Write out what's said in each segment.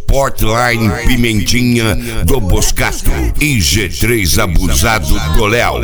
Sportline Pimentinha do Boscato e G3 Abusado do Léo.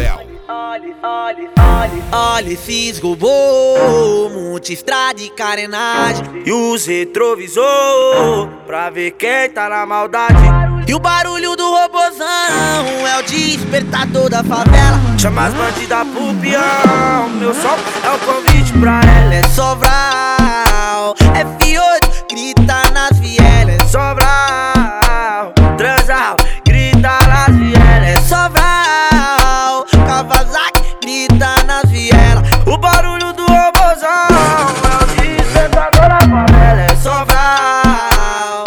Olha, fisgo bom, multistrada e carenagem E os retrovisor, pra ver quem tá na maldade. E o barulho do robozão é o despertador da favela. Chama as bandidas pro peão, meu som é o convite pra ela. É Sobral, F8, grita nas vielas. É Sobral, Transal, grita nas vielas. É Sobral, Kawasaki, grita nas vielas. O barulho do robozão é o despertador da favela. É Sobral,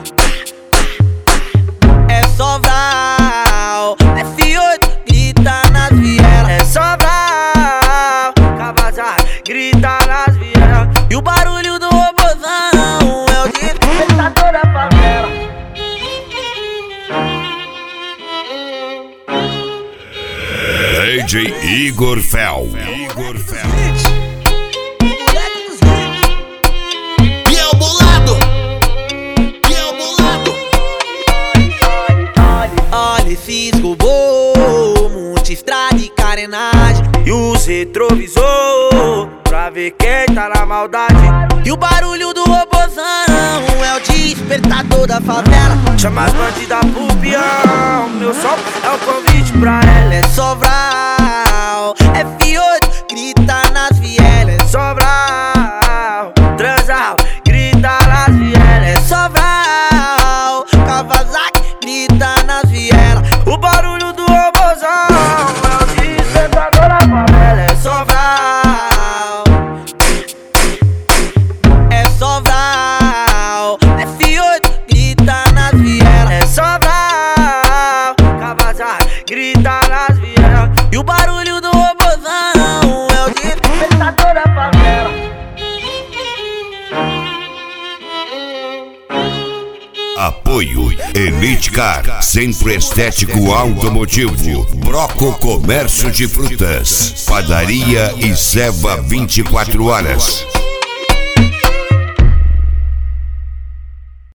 é Sobral, F8, grita nas vielas. É Sobral, Kawasaki, grita nas vielas. E o barulho do robozão é o despertador da favela. DJ Igor Fel. Olha, fisgo bom, multistrada e carenagem E os retrovisor, pra ver quem tá na maldade. E o barulho do robozão é o despertador da favela. Chama as bandidas pro peão, meu som é o convite pra ela. É Sobral, F8, grita nas vielas. É Sobral, Transal, grita nas vielas. É Sobral, Kawasaki, grita nas vielas. O barulho do robozão é o despertador da favela. É Sobral, é Sobral, F8, grita nas vielas. É Sobral, Kawasaki, grita nas vielas. E o barulho do robozão é o despertador da favela. Apoio Elite Car, Centro Estético Automotivo, Broco Comércio de Frutas, Padaria e Ceva 24 horas.